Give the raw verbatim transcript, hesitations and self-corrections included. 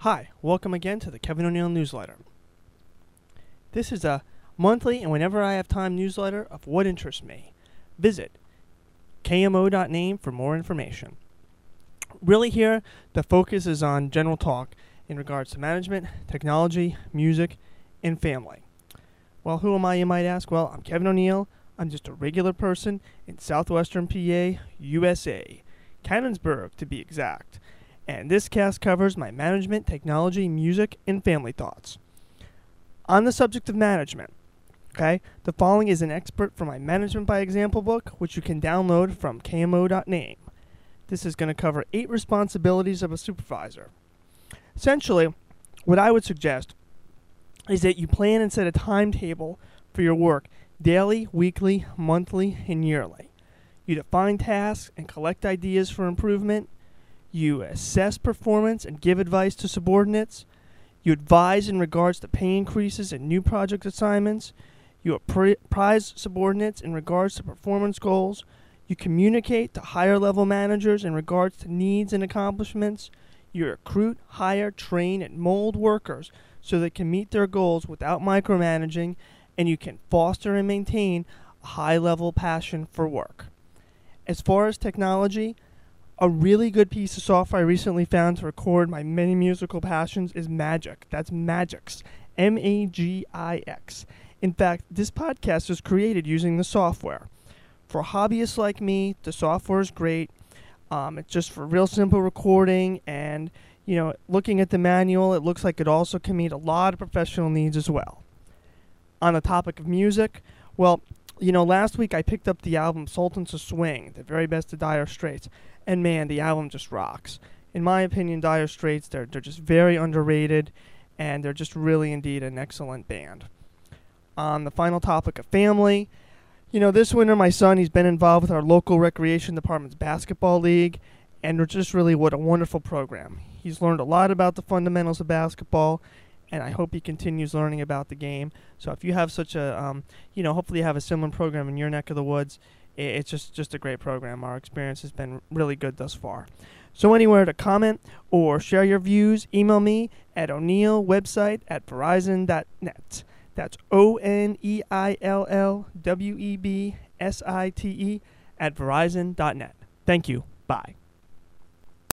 Hi, welcome again to the Kevin O'Neill newsletter. This is a monthly and whenever I have time newsletter of what interests me. Visit K M O dot name for more information. Really here, the focus is on general talk in regards to management, technology, music, and family. Well, who am I, you might ask? Well, I'm Kevin O'Neill. I'm just a regular person in southwestern P A, U S A, Cannonsburg to be exact. And this cast covers my management, technology, music, and family thoughts. On the subject of management, okay, the following is an expert from my Management by Example book, which you can download from K M O dot name. This is going to cover eight responsibilities of a supervisor. Essentially, what I would suggest is that you plan and set a timetable for your work daily, weekly, monthly, and yearly. You define tasks and collect ideas for improvement. You assess performance and give advice to subordinates. You advise in regards to pay increases and new project assignments. You apprise subordinates in regards to performance goals. You communicate to higher level managers in regards to needs and accomplishments. You recruit, hire, train, and mold workers so they can meet their goals without micromanaging, and you can foster and maintain a high level passion for work. As far as technology, a really good piece of software I recently found to record my many musical passions is Magic. That's Magix. M A G I X. In fact, this podcast was created using the software. For hobbyists like me, the software is great. Um, it's just for real simple recording, and you know, looking at the manual, it looks like it also can meet a lot of professional needs as well. On the topic of music, well, you know, last week I picked up the album Sultans of Swing, the very best of Dire Straits. And man, the album just rocks. In my opinion, Dire Straits, they're, they're just very underrated, and they're just really indeed an excellent band. On the final topic of family, you know, this winter my son, he's been involved with our local recreation department's basketball league, and it's just really what a wonderful program. He's learned a lot about the fundamentals of basketball, and I hope he continues learning about the game. So if you have such a, um, you know, hopefully you have a similar program in your neck of the woods, it's just, just a great program. Our experience has been really good thus far. So anywhere to comment or share your views, email me at O'Neill website at verizon dot net. That's O N E I L L W E B S I T E at verizon dot net. Thank you. Bye.